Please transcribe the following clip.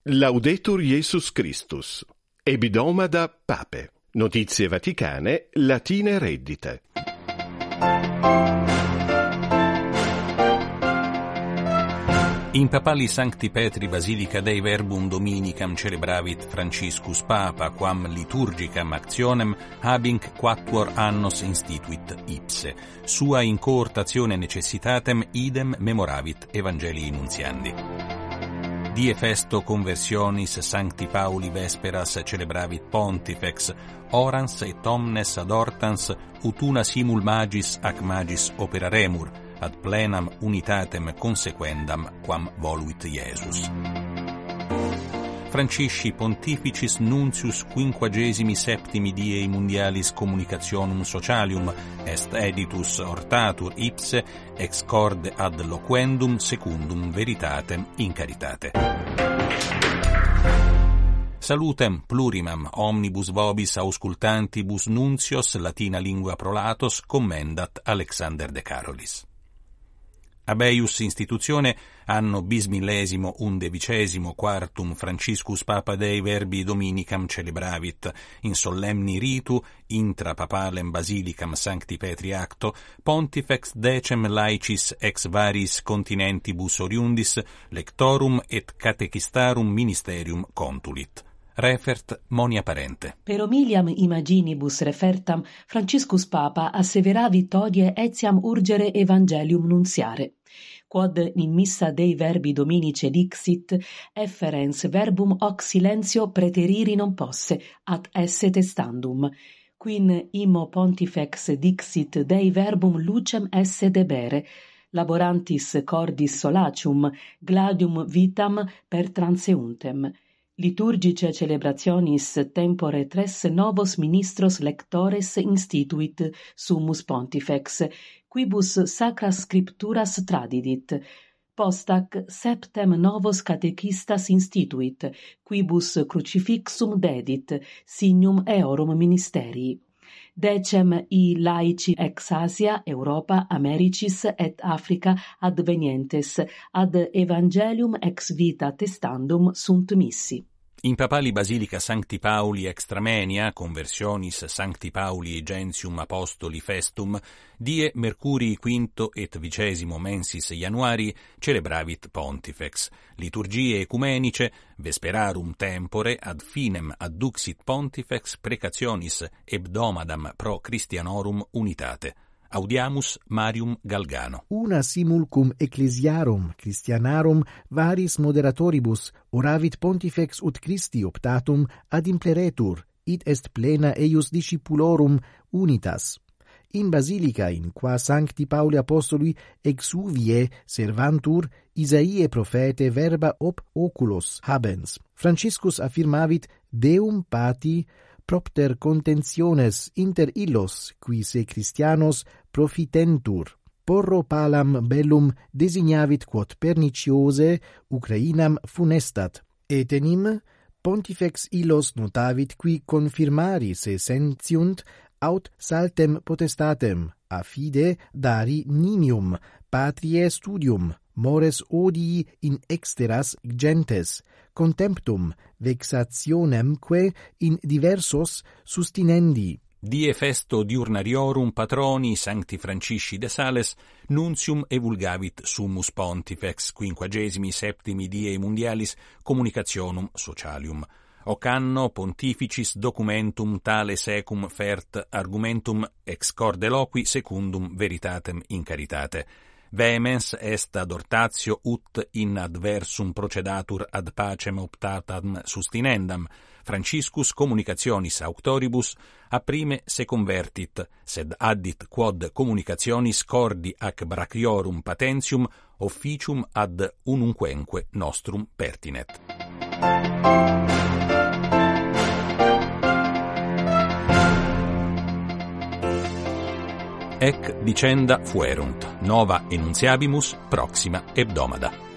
Laudetur Jesus Christus. Ebdomada Pape. Notizie Vaticane, latine reddite. In papali Sancti Petri Basilica Dei Verbum Dominicam celebravit Franciscus Papa, quam liturgicam actionem habinc quattuor annos instituit ipse. Sua incoortatione necessitatem idem memoravit Evangelii nuntiandi. Die festo conversionis Sancti Pauli vesperas celebravit Pontifex, orans et omnes adortans ut una simul magis ac magis operaremur, ad plenam unitatem consequendam quam voluit Iesus. Francisci Pontificis Nuncius 57 diei Mundialis Communicationum Socialium est editus hortatur ipse ex corde ad loquendum secundum veritatem in caritate. Salutem plurimam omnibus vobis auscultantibus nuncios latina lingua prolatos commendat Alexander de Carolis. Abeius institutione anno bismillesimo undevicesimo quartum Franciscus Papa Dei Verbi Dominicam celebravit in solemni ritu intra papalem basilicam Sancti Petri acto Pontifex decem laicis ex varis continentibus oriundis lectorum et catechistarum ministerium contulit. Refert Monia Parente. Per homiliam imaginibus refertam, Franciscus Papa asseveravit hodie etiam urgere Evangelium nunciare. Quod in missa Dei Verbi Dominice dixit, efferens verbum hoc silentio preteriri non posse, ad esse testandum. Quin immo Pontifex dixit Dei verbum lucem esse debere, laborantis cordis solacium, gladium vitam per transeuntem. Liturgice celebrationis tempore tres novos ministros lectores instituit summus Pontifex, quibus sacras scripturas tradidit. Postac septem novos catechistas instituit, quibus crucifixum dedit, signum eorum ministerii. Decem i laici ex Asia, Europa, Americis et Africa advenientes, ad Evangelium ex vita testandum sunt missi. In papali Basilica Sancti Pauli Extramenia, conversionis Sancti Pauli Gentium Apostoli Festum, die Mercurii quinto et 20 mensis Januari celebravit Pontifex, liturgie ecumenice, vesperarum tempore ad finem adduxit Pontifex precationis hebdomadam pro Christianorum unitate. Audiamus Marium Galgano. Una simul cum ecclesiarum Christianarum varis moderatoribus oravit Pontifex ut Christi optatum ad impleretur, id est plena eius discipulorum unitas. In basilica in qua Sancti Pauli Apostoli exuvie servantur Isaiae profete verba op oculos habens. Franciscus affirmavit Deum pati propter contentiones inter illos, qui se Christianos profitentur. Porro palam bellum designavit quod perniciose Ukrainam funestat. Etenim Pontifex illos notavit qui confirmari se sentiunt aut saltem potestatem, a fide dari nimium, patriae studium, mores odii in exteras gentes, contemptum vexationemque in diversos sustinendi. Die festo diurnariorum patroni Sancti Francisci de Sales, nuntium evulgavit summus Pontifex 57 diei Mundialis Communicationum Socialium. Hoc anno Pontificis documentum tale secum fert argumentum ex corde loqui secundum veritatem in caritate. Vehemens est adhortatio ut in adversum procedatur ad pacem optatam sustinendam. Franciscus communicationis auctoribus a prime se convertit, sed addit quod communicationis cordi ac brachiorum patentium officium ad unumquenque nostrum pertinet. Ec dicenda fuerunt, nova enuntiabimus proxima hebdomada.